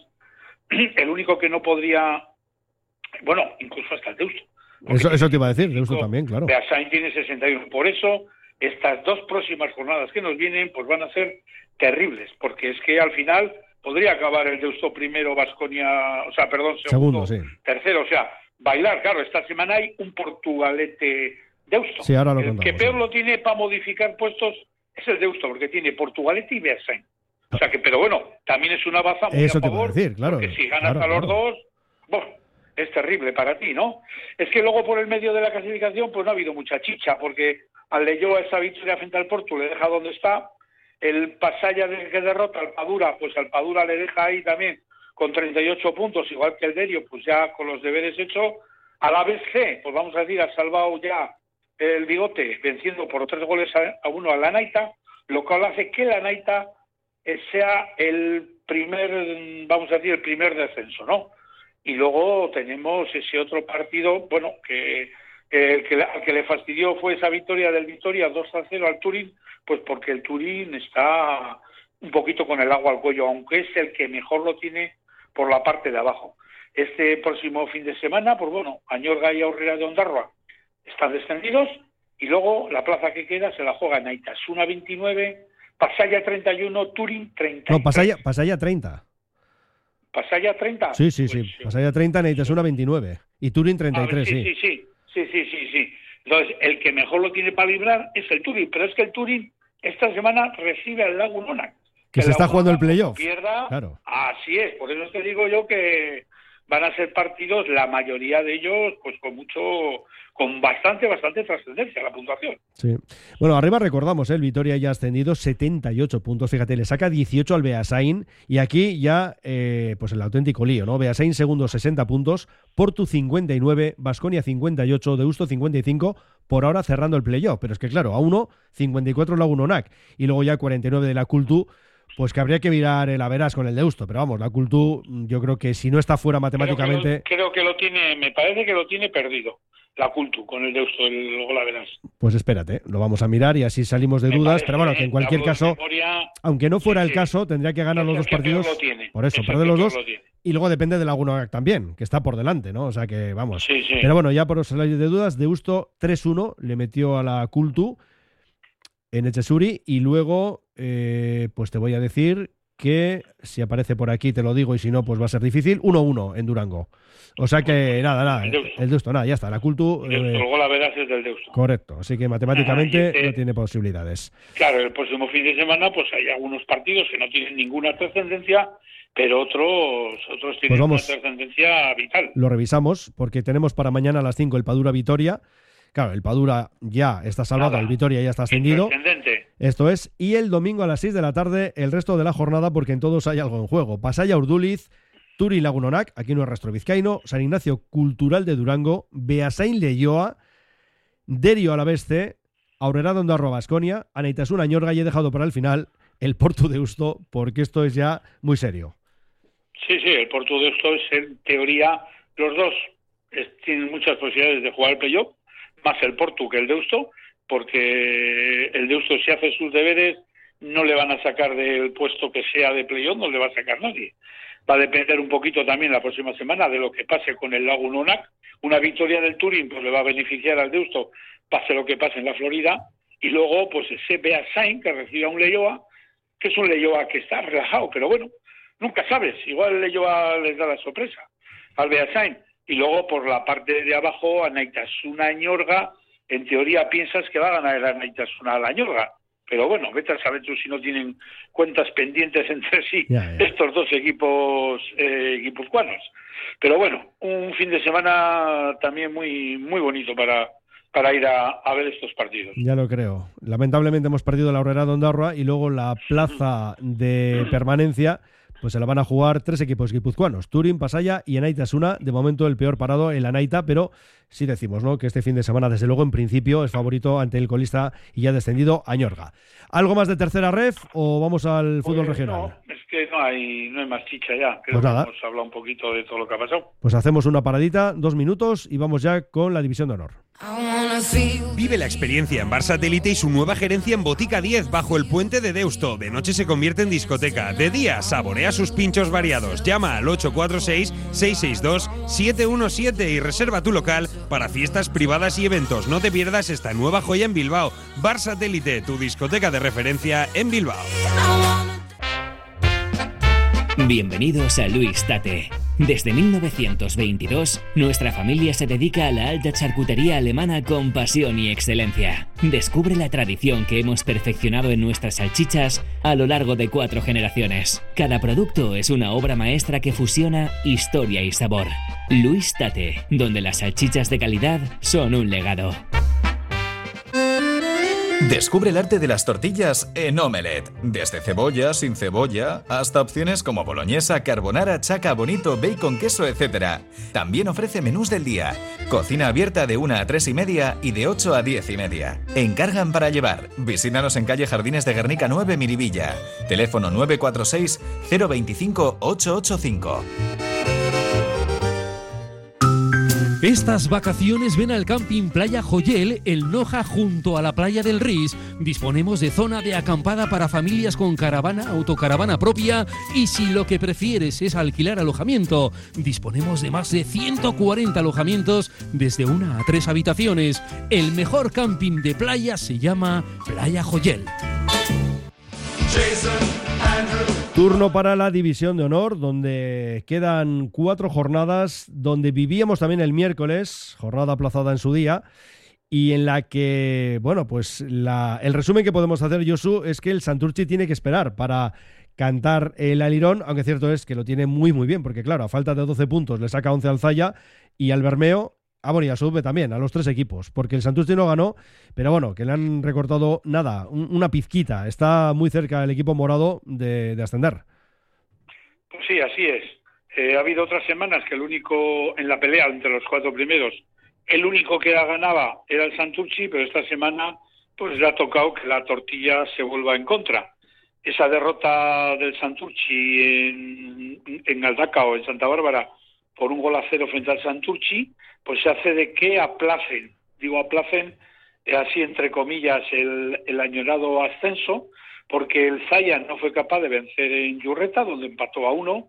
El único que no podría, bueno, incluso hasta el Deusto. Eso, eso te iba a decir, Deusto también, claro. Beasain tiene sesenta y uno. Por eso, estas dos próximas jornadas que nos vienen, pues van a ser terribles, porque es que al final podría acabar el Deusto primero, Baskonia, o sea, perdón, segundo, segundo sí. tercero, o sea, bailar, claro, esta semana hay un Portugalete Deusto. Sí, ahora lo el contamos, que peor sí. lo tiene para modificar puestos es el Deusto, porque tiene Portugalete y Beasain. O sea que, pero bueno, también es una baza muy Eso a te iba a favor, decir, claro. porque si ganas claro, a los claro. dos, bueno, es terrible para ti, ¿no? Es que luego por el medio de la clasificación pues no ha habido mucha chicha, porque al Leioa esa victoria frente al Porto le deja donde está, el Pasaya de que derrota al Padura, pues al Padura le deja ahí también con treinta y ocho puntos, igual que el Derio, pues ya con los deberes hechos. A la vez C, pues vamos a decir, ha salvado ya el Bigote, venciendo por tres goles a uno a la Naita, lo cual hace que la Naita sea el primer, vamos a decir, el primer descenso, ¿no? Y luego tenemos ese otro partido, bueno, que el que, al que le fastidió fue esa victoria del Vitoria dos a cero al Turín, pues porque el Turín está un poquito con el agua al cuello, aunque es el que mejor lo tiene por la parte de abajo. Este próximo fin de semana, pues bueno, Añorga y Aurrera de Ondarroa están descendidos, y luego la plaza que queda se la juega Naitasuna veintinueve, Pasaya treinta y uno, Turín treinta. No, Pasaya, Pasaya treinta. ¿Pasaya treinta? Sí, sí, pues, sí. Pasaya treinta, Naitasuna veintinueve. Y Turín treinta y tres, ver, sí, sí. Sí, sí, sí, sí, sí, sí. Entonces, el que mejor lo tiene para librar es el Turín, pero es que el Turín esta semana recibe al Lagunonac. Que se está jugando el playoff. Pierda, claro. Así es, por eso te digo yo que van a ser partidos, la mayoría de ellos, pues con mucho, con bastante, bastante trascendencia la puntuación. Sí. Bueno, arriba recordamos, ¿eh? El Vitoria ya ha ascendido setenta y ocho puntos, fíjate, le saca dieciocho al Beasain, y aquí ya, eh, pues el auténtico lío, ¿no? Beasain segundo, sesenta puntos, Portu cincuenta y nueve, Baskonia cincuenta y ocho, Deusto cincuenta y cinco, por ahora cerrando el playoff, pero es que claro, a uno, cincuenta y cuatro Lagunonac, y luego ya cuarenta y nueve de la Cultu. Pues que habría que mirar el Averas con el Deusto, pero vamos, la Cultu, yo creo que si no está fuera matemáticamente... Creo que, lo, creo que lo tiene, me parece que lo tiene perdido, la Cultu, con el Deusto, el Golaveras. Pues espérate, lo vamos a mirar y así salimos de me dudas, parece, pero bueno, que en cualquier caso, memoria, aunque no fuera sí, el caso, tendría que ganar los dos partidos. Por eso, perder los dos. Y luego depende de Lagunonac también, que está por delante, ¿no? O sea que, vamos. Sí, sí. Pero bueno, ya por salir de dudas, Deusto tres uno le metió a la Cultu en Echesuri, y luego, eh, pues te voy a decir que si aparece por aquí te lo digo, y si no pues va a ser difícil, uno uno en Durango. O sea que nada, nada, el Deusto, el Deusto nada, ya está, la Cultu... El Deusto, eh, luego la Veras es del Deusto. Correcto, así que matemáticamente ah, este, no tiene posibilidades. Claro, el próximo fin de semana pues hay algunos partidos que no tienen ninguna trascendencia, pero otros otros tienen pues vamos, una trascendencia vital. Lo revisamos, porque tenemos para mañana a las cinco el Padura Vitoria. Claro, el Padura ya está salvado, Nada. el Vitoria ya está ascendido. Esto es. Y el domingo a las seis de la tarde, el resto de la jornada, porque en todos hay algo en juego. Pasaya Urduliz, Turín Lagunonac, aquí no es rastro vizcaíno, San Ignacio Cultural de Durango, Beasain Leioa, Derio Alavés C, Aurrera de Ondarroa Baskonia, Anaitasuna Añorga, y he dejado para el final el Portu Deusto, porque esto es ya muy serio. Sí, sí, el Portu Deusto es en teoría, los dos es, tienen muchas posibilidades de jugar el playoff, más el Portu que el Deusto, porque el Deusto, si hace sus deberes, no le van a sacar del puesto que sea de playoff, no le va a sacar nadie. va a depender un poquito también la próxima semana de lo que pase con el Lagun Onak. Una victoria del Turín pues le va a beneficiar al Deusto, pase lo que pase en la Florida, y luego pues ese Beasain que recibe a un Leioa, que es un Leioa que está relajado, pero bueno, nunca sabes, igual el Leioa les da la sorpresa al Beasain. Y luego por la parte de abajo, Anaitasuna Añorga, en teoría piensas que va a ganar el Anaitasuna a la Añorga, pero bueno, vete a saber tú si no tienen cuentas pendientes entre sí ya, ya. estos dos equipos eh, guipuzcoanos. Pero bueno, un fin de semana también muy muy bonito para, para ir a, a ver estos partidos. Ya lo creo. Lamentablemente hemos perdido la Horrera de Ondarroa y luego la plaza de permanencia pues se la van a jugar tres equipos guipuzcoanos, Turín, Pasaya y Anaitasuna. De momento el peor parado, el Anaita, pero sí decimos, ¿no?, que este fin de semana, desde luego, en principio, es favorito ante el colista y ya descendido, Añorga. ¿Algo más de tercera ref o vamos al fútbol Pues regional? No, es que no hay, no hay más chicha ya. Creo Pues nada. que hemos hablado un poquito de todo lo que ha pasado. Pues hacemos una paradita, dos minutos y vamos ya con la División de Honor. Vive la experiencia en Bar Satélite y su nueva gerencia en Botica diez bajo el puente de Deusto. De noche se convierte en discoteca. De día saborea sus pinchos variados. Llama al ocho cuatro seis, seis seis dos, siete uno siete y reserva tu local para fiestas privadas y eventos. No te pierdas esta nueva joya en Bilbao. Bar Satélite, tu discoteca de referencia en Bilbao. Bienvenidos a Luis Tate. Desde mil novecientos veintidós, nuestra familia se dedica a la alta charcutería alemana con pasión y excelencia. Descubre la tradición que hemos perfeccionado en nuestras salchichas a lo largo de cuatro generaciones. Cada producto es una obra maestra que fusiona historia y sabor. Luis Tate, donde las salchichas de calidad son un legado. Descubre el arte de las tortillas en Omelette. Desde cebolla, sin cebolla, hasta opciones como boloñesa, carbonara, chaca, bonito, bacon, queso, etcétera. También ofrece menús del día. Cocina abierta de una a tres y media y de ocho a diez y media. Encargan para llevar. Visítanos en calle Jardines de Guernica nueve, Miribilla. Teléfono nueve cuatro seis, cero veinticinco, ochocientos ochenta y cinco. Estas vacaciones ven al Camping Playa Joyel, el Noja, junto a la playa del Ris. Disponemos de zona de acampada para familias con caravana, autocaravana propia, y si lo que prefieres es alquilar alojamiento, disponemos de más de ciento cuarenta alojamientos desde una a tres habitaciones. El mejor camping de playa se llama Playa Joyel. Turno para la División de Honor, donde quedan cuatro jornadas, donde vivíamos también el miércoles, jornada aplazada en su día, y en la que, bueno, pues la, el resumen que podemos hacer, Josu, es que el Santurtzi tiene que esperar para cantar el alirón, aunque cierto es que lo tiene muy muy bien, porque claro, a falta de doce puntos le saca once al Zaya y al Bermeo. Ah, bueno, y a Sube también, a los tres equipos, porque el Santurtzi no ganó, pero bueno, que le han recortado nada, un, una pizquita. Está muy cerca el equipo morado de, de ascender. Pues sí, así es. Eh, ha habido otras semanas que el único, en la pelea entre los cuatro primeros, el único que ganaba era el Santurtzi, pero esta semana pues le ha tocado que la tortilla se vuelva en contra. Esa derrota del Santurtzi en, en Galdacao, en Santa Bárbara, por un gol a cero frente al Santurtzi, pues se hace de que aplacen, digo aplacen, eh, así entre comillas, el, el añorado ascenso, porque el Zaya no fue capaz de vencer en Yurreta, donde empató a uno.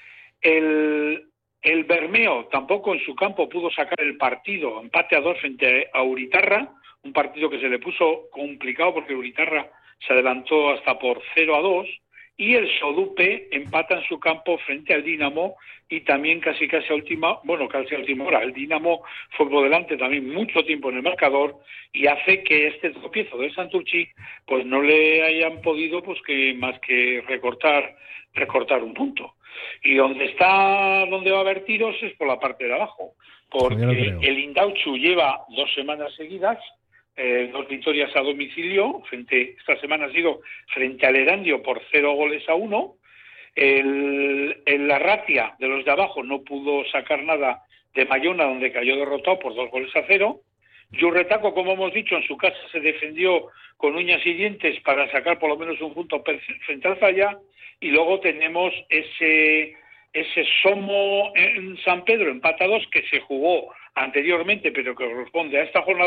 El, el Bermeo tampoco en su campo pudo sacar el partido, empate a dos frente a Uritarra, un partido que se le puso complicado porque Uritarra se adelantó hasta por cero a dos, y el Sodupe empata en su campo frente al Dinamo y también casi casi a última, bueno, casi a última hora. El Dinamo fue por delante también mucho tiempo en el marcador y hace que este tropiezo del Santurtzi pues no le hayan podido pues que más que recortar recortar un punto. Y donde está, donde va a haber tiros es por la parte de abajo, porque el Indauchu lleva dos semanas seguidas Eh, dos victorias a domicilio, frente esta semana ha sido frente al Erandio por cero goles a uno. El, el Larratia de los de abajo no pudo sacar nada de Mayona, donde cayó derrotado por dos goles a cero. Yurretaco, como hemos dicho, en su casa se defendió con uñas y dientes para sacar por lo menos un punto frente al Zaya. Y luego tenemos ese ese Somo en San Pedro, empate a dos, que se jugó anteriormente, pero que corresponde a esta jornada,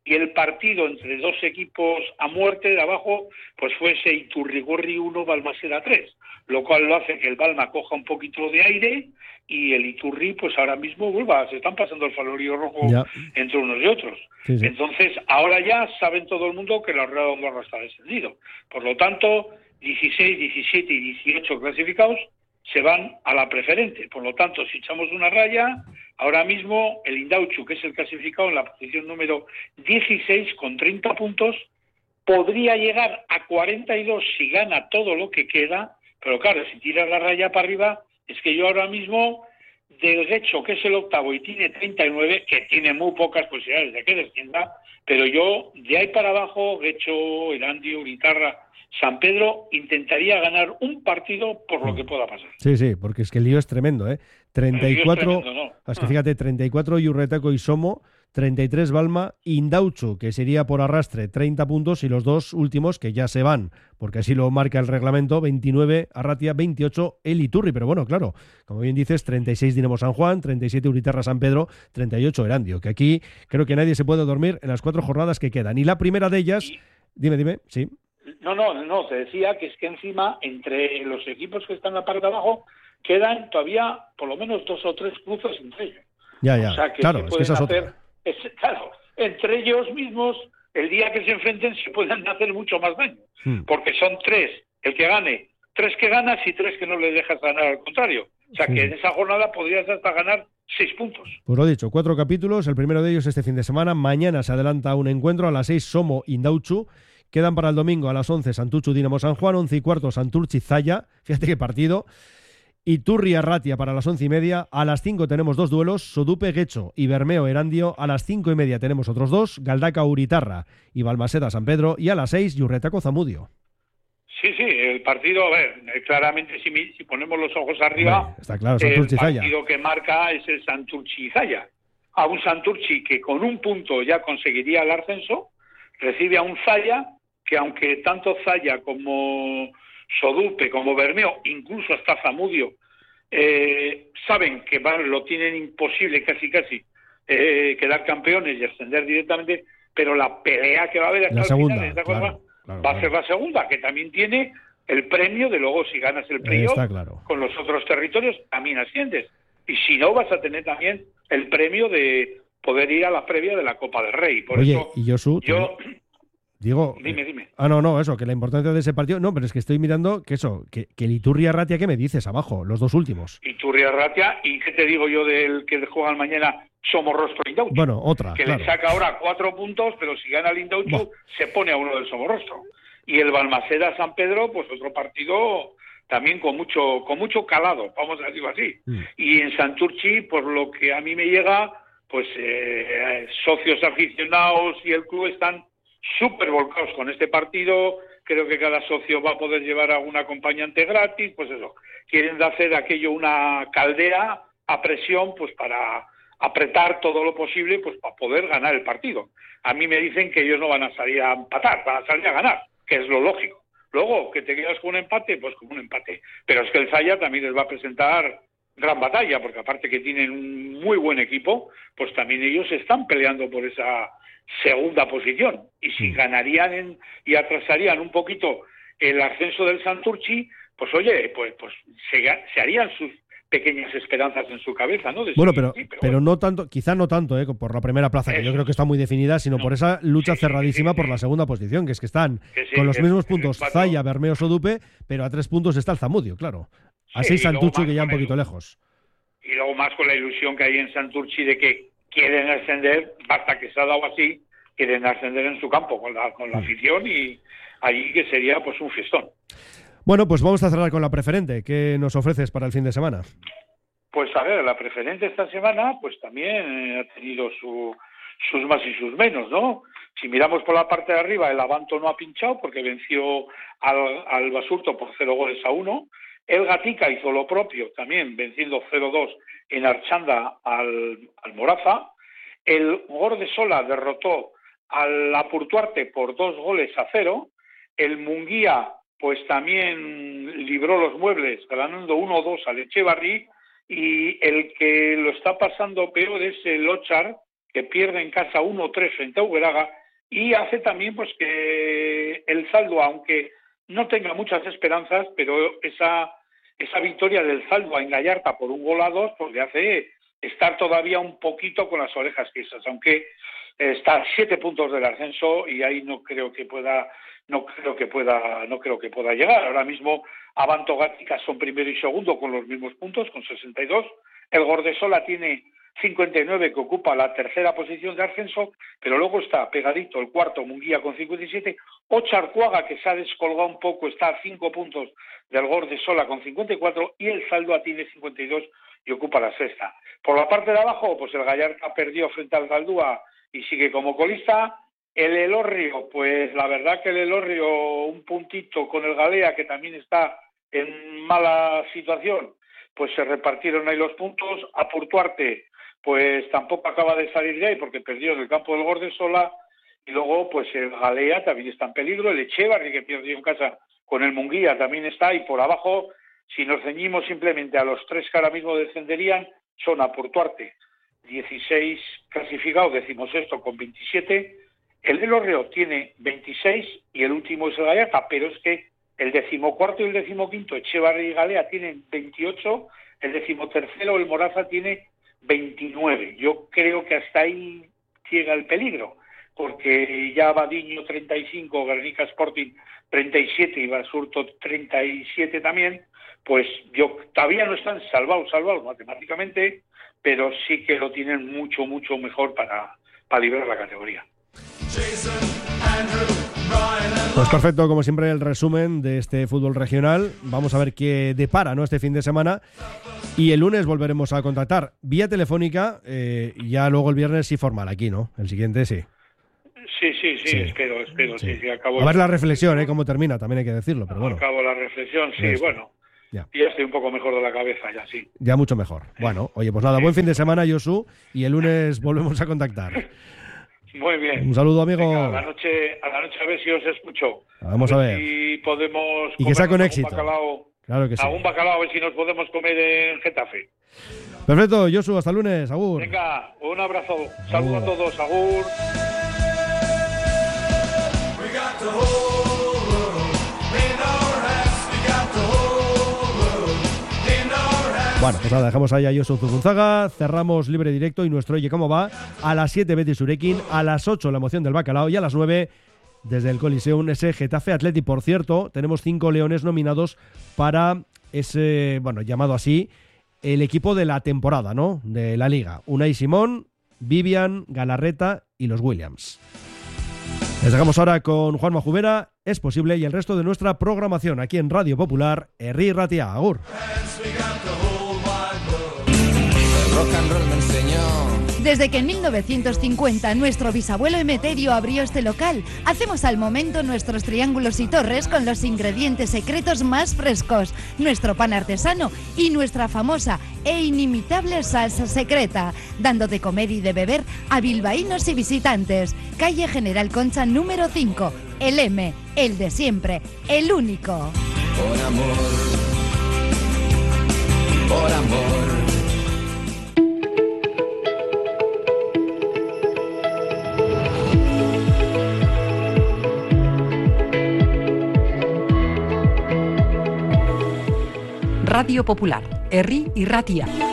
y el partido entre dos equipos a muerte de abajo, pues fuese Iturrigorri uno, Balmaseda tres, lo cual lo hace que el Balma coja un poquito de aire y el Iturri, pues ahora mismo vuelva, se están pasando el falorío rojo ya entre unos y otros. Sí, sí. Entonces, ahora ya saben todo el mundo que la Rueda de Andorra está descendido. Por lo tanto, dieciséis, diecisiete y dieciocho clasificados se van a la preferente. Por lo tanto, si echamos una raya, ahora mismo el Indauchu, que es el clasificado en la posición número dieciséis con treinta puntos, podría llegar a cuarenta y dos si gana todo lo que queda, pero claro, si tiras la raya para arriba, es que yo ahora mismo, del Guecho, que es el octavo y tiene treinta y nueve, que tiene muy pocas posibilidades de que descienda, pero yo, de ahí para abajo, Guecho, Erandio, Uritarra, San Pedro, intentaría ganar un partido por lo que pueda pasar. Sí, sí, porque es que el lío es tremendo, ¿eh? treinta y cuatro, es tremendo, ¿no? Es que fíjate, treinta y cuatro Yurretaco y Somo, treinta y tres Balma, Indauchu, que sería por arrastre treinta puntos, y los dos últimos que ya se van, porque así lo marca el reglamento, veintinueve Arratia, veintiocho el Iturri, pero bueno, claro, como bien dices, treinta y seis Dinamo San Juan, treinta y siete Uritarra San Pedro, treinta y ocho Erandio, que aquí creo que nadie se puede dormir en las cuatro jornadas que quedan. Y la primera de ellas, y... dime, dime, sí. No, no, no, te decía que es que encima, entre los equipos que están en la parte de abajo, quedan todavía por lo menos dos o tres cruces entre ellos. Ya, ya, o sea, que claro, se es que esa es hacer, otra. Es, claro, entre ellos mismos, el día que se enfrenten, se pueden hacer mucho más daño. Hmm. Porque son tres, el que gane, tres que ganas y tres que no le dejas ganar, al contrario. O sea, sí, que en esa jornada podrías hasta ganar seis puntos. Pues lo dicho, cuatro capítulos, el primero de ellos este fin de semana. Mañana se adelanta un encuentro a las seis, Somo Indauchu. Quedan para el domingo a las once Santuchu Dinamo San Juan, once y cuarto Santurchi Zaya, fíjate qué partido, Iturri Arratia para las once y media, a las cinco tenemos dos duelos, Sodupe Guecho y Bermeo Erandio, a las cinco y media tenemos otros dos, Galdaca Uritarra y Balmaseda San Pedro, y a las seis Yurretaco Zamudio. Sí, sí, el partido, a ver, claramente si, si ponemos los ojos arriba, Hombre, está claro, Santurchi el Zaya. partido que marca es el Santurchi Zaya, a un Santurchi que con un punto ya conseguiría el ascenso, recibe a un Zaya que aunque tanto Zaya como Sodupe, como Bermeo, incluso hasta Zamudio, eh, saben que van, lo tienen imposible casi casi eh, quedar campeones y ascender directamente, pero la pelea que va a haber hasta la el segunda, final, ¿de acuerdo? claro, claro, va claro. a ser la segunda, que también tiene el premio de luego si ganas el playoff claro. con los otros territorios, también asciendes. Y si no, vas a tener también el premio de poder ir a la previa de la Copa del Rey. Por Oye, eso y Josu, yo... Digo, dime, dime. Ah, no, no, eso, que la importancia de ese partido... No, pero es que estoy mirando que eso, que, que el Iturri Arratia, ¿qué me dices abajo? Los dos últimos. Iturri Arratia, ¿y qué te digo yo del que juegan mañana Somorrostro Indauchu? Bueno, otra, Que claro. le saca ahora cuatro puntos, pero si gana el Indauchu, bah. se pone a uno del Somorrostro. Y el Balmaseda San Pedro, pues otro partido también con mucho con mucho calado, vamos a decirlo así. Mm. Y en Santurchi, por lo que a mí me llega, pues eh, socios aficionados y el club están súper volcados con este partido. Creo que cada socio va a poder llevar a un acompañante gratis, pues eso, quieren hacer aquello una caldera a presión, pues para apretar todo lo posible, pues para poder ganar el partido. A mí me dicen que ellos no van a salir a empatar, van a salir a ganar, que es lo lógico. Luego, que te quedas con un empate, pues con un empate. Pero es que el Zaya también les va a presentar gran batalla, porque aparte que tienen un muy buen equipo, pues también ellos están peleando por esa segunda posición. Y si ganarían en, y atrasarían un poquito el ascenso del Santurchi, pues oye, pues pues se, se harían sus pequeñas esperanzas en su cabeza, ¿no? De bueno, su, pero, sí, pero, pero bueno. no tanto, quizá no tanto, ¿eh? Por la primera plaza, que Eso. yo creo que está muy definida, sino no. por esa lucha sí, cerradísima sí, sí, por sí. la segunda posición, que es que están que sí, con los que mismos es, puntos es Zaya, Bermeo, Sodupe, pero a tres puntos está el Zamudio, claro. A Sí, seis y luego Santucho, más que ya un con poquito el- lejos. Y luego más con la ilusión que hay en Santurchi de que quieren ascender, basta que se ha dado así, quieren ascender en su campo con la, con la afición y allí que sería pues un fiestón. Bueno, pues vamos a cerrar con la preferente. ¿Qué nos ofreces para el fin de semana? Pues a ver, la preferente esta semana pues también eh, ha tenido su, sus más y sus menos, ¿no? Si miramos por la parte de arriba, el Abanto no ha pinchado porque venció al, al Basurto por cero goles a uno. El Gatica hizo lo propio también, venciendo cero dos en Archanda al, al Moraza. El Gordesola derrotó al Apurtuarte por dos goles a cero. El Munguía pues también libró los muebles ganando uno dos al Echevarri. Y el que lo está pasando peor es el Ochar, que pierde en casa uno tres frente a Uberaga, y hace también pues que el saldo, aunque no tenga muchas esperanzas, pero esa esa victoria del saldo en Gallarta por un gol a dos, pues le hace estar todavía un poquito con las orejas tiesas, aunque está a siete puntos del ascenso y ahí no creo que pueda no creo que pueda no creo que pueda llegar. Ahora mismo Abanto Gatica son primero y segundo con los mismos puntos, con sesenta y dos. El Gordesola tiene cincuenta y nueve, que ocupa la tercera posición de ascenso, pero luego está pegadito el cuarto, Munguía, con cincuenta y siete. Ocharcuaga, que se ha descolgado un poco, está a cinco puntos del Gordesola con cincuenta y cuatro, y el Zaldua tiene cincuenta y dos y ocupa la sexta. Por la parte de abajo, pues el Gallarta perdió frente al Zaldúa y sigue como colista. El Elorrio, pues la verdad que el Elorrio, un puntito con el Galea, que también está en mala situación, pues se repartieron ahí los puntos. A Portuarte, pues tampoco acaba de salir de ahí porque perdió en el campo del Gordesola, y luego pues el Galea también está en peligro. El Echevarri, que perdió en casa con el Munguía, también está, y por abajo, si nos ceñimos simplemente a los tres que ahora mismo descenderían, son a Portuarte, dieciséis clasificados, decimosexto con veintisiete, el Elorrio tiene veintiséis y el último es el Gallarta, pero es que el decimocuarto y el decimoquinto, Echevarri y Galea, tienen veintiocho, el decimotercero, el Moraza, tiene veintinueve. Yo creo que hasta ahí llega el peligro, porque ya Badiño treinta y cinco, Guernica Sporting treinta y siete y Basurto treinta y siete también, pues yo todavía no están salvados, salvados matemáticamente, pero sí que lo tienen mucho, mucho mejor para, para librar la categoría. Pues perfecto, como siempre, el resumen de este fútbol regional. Vamos a ver qué depara, ¿no?, este fin de semana. Y el lunes volveremos a contactar vía telefónica, eh, y ya luego el viernes sí formal aquí, ¿no? El siguiente sí. Sí, sí, sí, sí. espero, espero, sí, sí, sí acabo. A ver la reflexión, ¿eh?, cómo termina, también hay que decirlo, pero bueno. Acabo la reflexión, sí, Eso. bueno. Ya. ya estoy un poco mejor de la cabeza, ya sí. Ya mucho mejor. Sí. Bueno, oye, pues nada, buen fin de semana, Josu, y el lunes volvemos a contactar. Muy bien. Un saludo, amigo. Venga, a la noche, a la noche a ver si os escucho. Vamos a ver. Si podemos. Y que sea con éxito. Bacalao, claro que sí. Algún bacalao, a ver si nos podemos comer en Getafe. Perfecto, Josu, hasta el lunes. Agur. Venga, un abrazo. Saludos a todos. Agur. Bueno, pues nada, dejamos ahí a Josu Zurrunzaga, cerramos libre directo y nuestro Oye Cómo Va. A las siete Betis Urequín, a las ocho la emoción del bacalao y a las nueve desde el Coliseum ese Getafe Atleti. Por cierto, tenemos cinco leones nominados para ese, bueno, llamado así, el equipo de la temporada, ¿no?, de la Liga. Unai Simón, Vivian, Galarreta y los Williams. Les dejamos ahora con Juanma Jubera, Es Posible, y el resto de nuestra programación aquí en Radio Popular, Herri Ratia. Agur. Desde que en mil novecientos cincuenta nuestro bisabuelo Emeterio abrió este local, hacemos al momento nuestros triángulos y torres con los ingredientes secretos más frescos, nuestro pan artesano y nuestra famosa e inimitable salsa secreta, dando de comer y de beber a bilbaínos y visitantes. Calle General Concha número cinco, el M, el de siempre, el único. Por amor, por amor. Radio Popular, Herri Irratia.